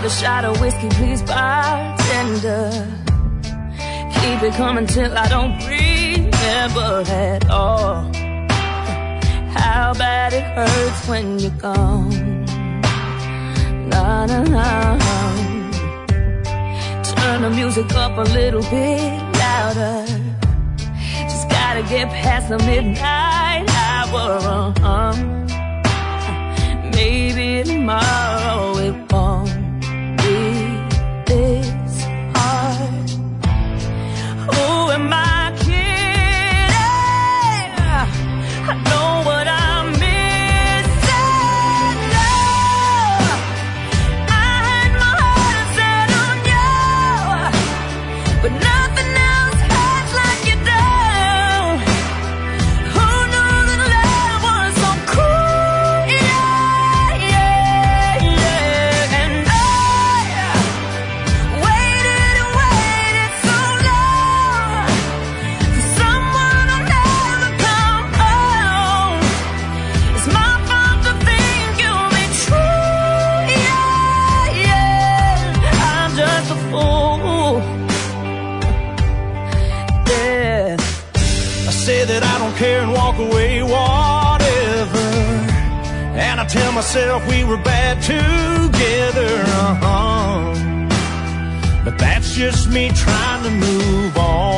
Another shot of whiskey, please, bartender. Keep it coming till I don't remember at all how bad it hurts when you're gone. Na na na. Turn the music up a little bit louder. Just gotta get past the midnight hour. Maybe tomorrow it won't be this hard. Who am I kidding? I know what I'm missing. No, I had my heart set on you, but nothing else hurts like you do. Who knew that love was so cool? Yeah, yeah, yeah. And I waited and waited so long for someone who'll never come home. It's my fault to think you'll be true. Yeah, yeah. I'm just a fool. Yeah. I say that I don't care and walk away, whatever. And I tell myself we were bad together. But that's just me trying to move on.